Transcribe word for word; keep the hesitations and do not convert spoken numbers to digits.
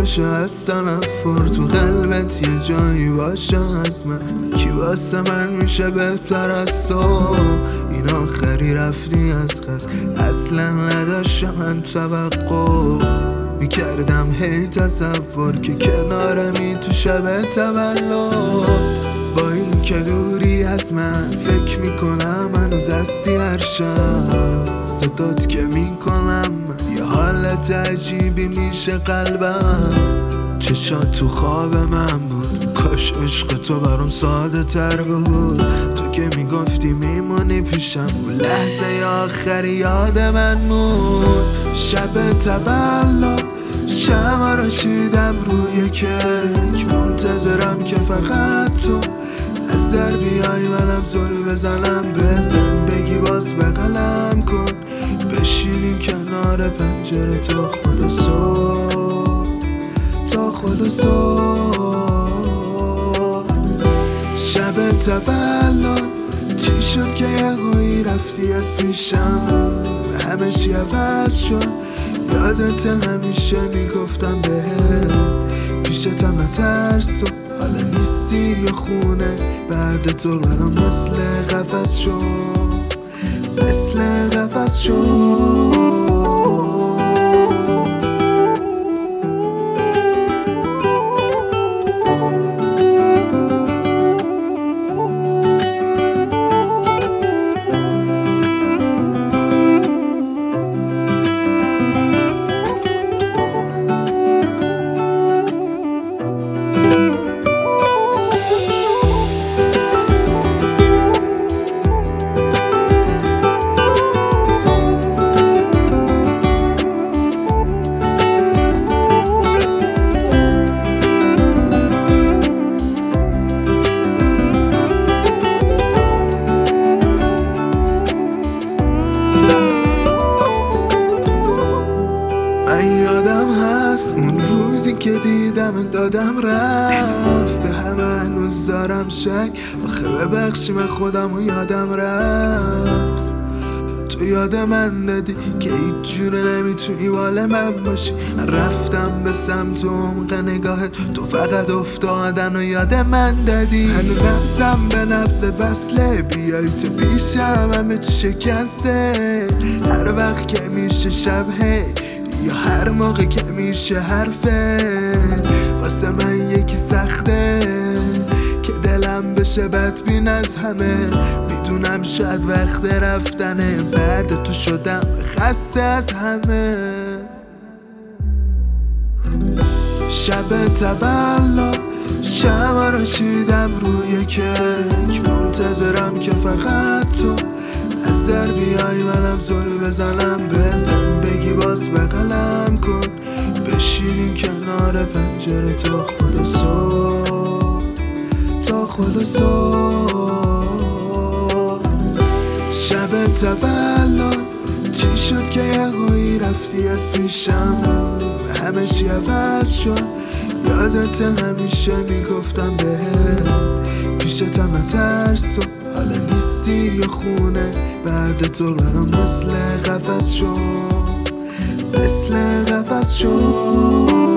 باشه از تنفر، تو قلبت یه جایی باشه از من. کی واسه من میشه بهتر از تو؟ این آخری رفتی از قصد، اصلا نداشتم من توقع. میکردم هی تصور که کنارمی تو شب تولد. با این که دوری از من فکر میکنم هنوز هستی هر شب. صدات که میکنم یه حالت عجیبی میشه قلبم. چشات تو خواب من بود، کاش عشق تو برام ساده تر بود. تو که میگفتی میمونی پیشم، اون لحظه آخری یاد من بود. شب تولد شمع رو چیدم روی کیک، منتظرم که فقط تو از در بیای منم زل بزنم بدم، بگی باز بغلم کن، بشینیم کنار پنجره تا خود صبح، تا خود صبح. شب تولد چی شد که یه قوی رفتی از پیشم؟ همه چی عوض شد، یادت همیشه میگفتم بهت پیشتم نترس. حالا نیستی یا خونه، بعد تو برام مثل قفس شد، مثل قفس شد. یادم هست اون روزی که دیدم دادم رفت، به همه هنوز دارم شک، آخه ببخشی من خودم رو یادم رفت. تو یاد من دادی که هیچ جوره نمیتونی وال من باشی. من رفتم به سمت و عمق نگاهت، تو فقط افتادن و یاد من دادی. هنوز نبزم به نبزت وصله، بیای تو پیشم همه چی شکسته. هر وقت که میشه شب هی یا هر موقع که میشه حرفه، واسه من یکی سخته که دلم بشه بدبین از همه. میدونم شاید وقت رفتنه، بعد تو شدم خسته از همه. شب تولد شمع رو چیدم روی کیک، منتظرم که فقط تو از در بیای منم زل بزنم بدم، بگی باز بغلم کن، بشینیم کنار پنجره تا خود صبح، تا خود صبح. شب تولد چی شد که یه قوی رفتی از پیشم؟ همه چی عوض شد، یادت همیشه میگفتم بهت پیشتم نترس. حالا نیستی یا خونه، بعد تو برام مثل قفس شد، مثل قفس شد.